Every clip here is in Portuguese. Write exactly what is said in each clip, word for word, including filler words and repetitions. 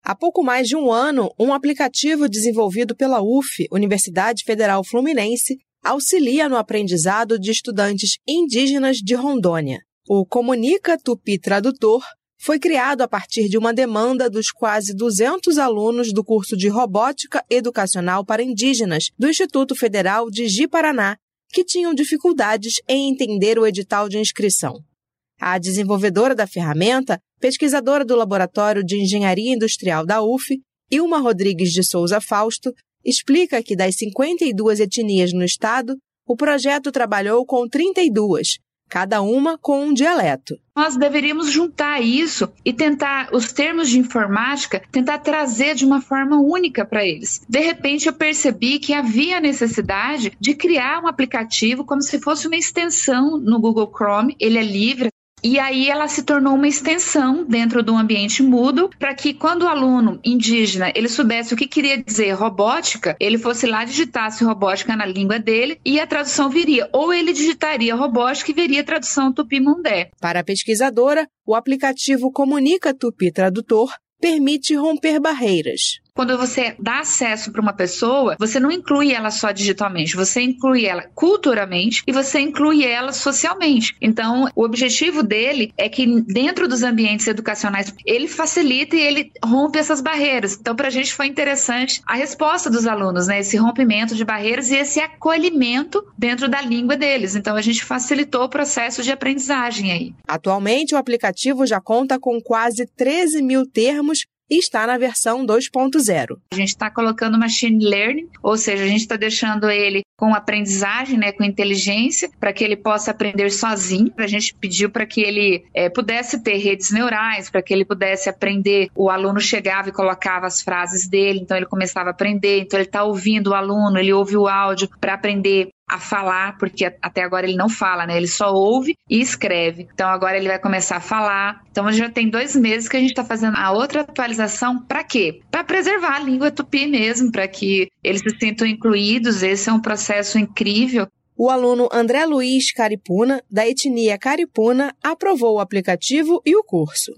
Há pouco mais de um ano, um aplicativo desenvolvido pela U F, Universidade Federal Fluminense, auxilia no aprendizado de estudantes indígenas de Rondônia. O Comunica Tupi Tradutor foi criado a partir de uma demanda dos quase duzentos alunos do curso de Robótica Educacional para Indígenas do Instituto Federal de Ji-Paraná, que tinham dificuldades em entender o edital de inscrição. A desenvolvedora da ferramenta, pesquisadora do Laboratório de Engenharia Industrial da U F, Ilma Rodrigues de Souza Fausto, explica que das cinquenta e duas etnias no estado, o projeto trabalhou com trinta e duas, cada uma com um dialeto. Nós deveríamos juntar isso e tentar, os termos de informática, tentar trazer de uma forma única para eles. De repente eu percebi que havia necessidade de criar um aplicativo como se fosse uma extensão no Google Chrome, ele é livre. E aí ela se tornou uma extensão dentro do ambiente Moodle para que quando o aluno indígena ele soubesse o que queria dizer robótica, ele fosse lá, digitasse robótica na língua dele e a tradução viria. Ou ele digitaria robótica e veria a tradução tupi-mundé. Para a pesquisadora, o aplicativo Comunica Tupi Tradutor permite romper barreiras. Quando você dá acesso para uma pessoa, você não inclui ela só digitalmente, você inclui ela culturalmente e você inclui ela socialmente. Então, o objetivo dele é que dentro dos ambientes educacionais, ele facilita e ele rompe essas barreiras. Então, para a gente foi interessante a resposta dos alunos, né? Esse rompimento de barreiras e esse acolhimento dentro da língua deles. Então, a gente facilitou o processo de aprendizagem aí. Atualmente, o aplicativo já conta com quase treze mil termos e está na versão dois ponto zero. A gente está colocando machine learning, ou seja, a gente está deixando ele com aprendizagem, né, com inteligência, para que ele possa aprender sozinho. A gente pediu para que ele é, pudesse ter redes neurais, para que ele pudesse aprender. O aluno chegava e colocava as frases dele, então ele começava a aprender. Então ele está ouvindo o aluno, ele ouve o áudio para aprender a falar, porque até agora ele não fala, né? Ele só ouve e escreve. Então agora ele vai começar a falar. Então já tem dois meses que a gente está fazendo a outra atualização. Para quê? Para preservar a língua tupi mesmo, para que eles se sintam incluídos. Esse é um processo incrível. O aluno André Luiz Caripuna, da etnia Caripuna, aprovou o aplicativo e o curso.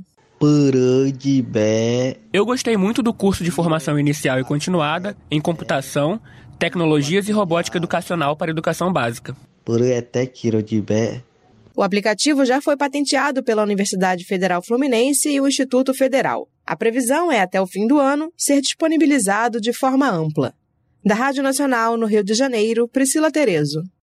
Eu gostei muito do curso de formação inicial e continuada em computação, tecnologias e robótica educacional para educação básica. O aplicativo já foi patenteado pela Universidade Federal Fluminense e o Instituto Federal. A previsão é, até o fim do ano, ser disponibilizado de forma ampla. Da Rádio Nacional, no Rio de Janeiro, Priscila Terezo.